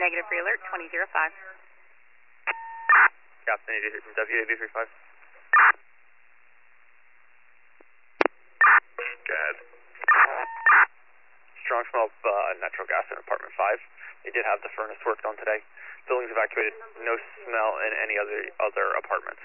Negative for alert, 2005. Captain WAV35. Go ahead. Strong smell of natural gas in apartment 5. They did have the furnace worked on today. Building's evacuated. No smell in any other apartments.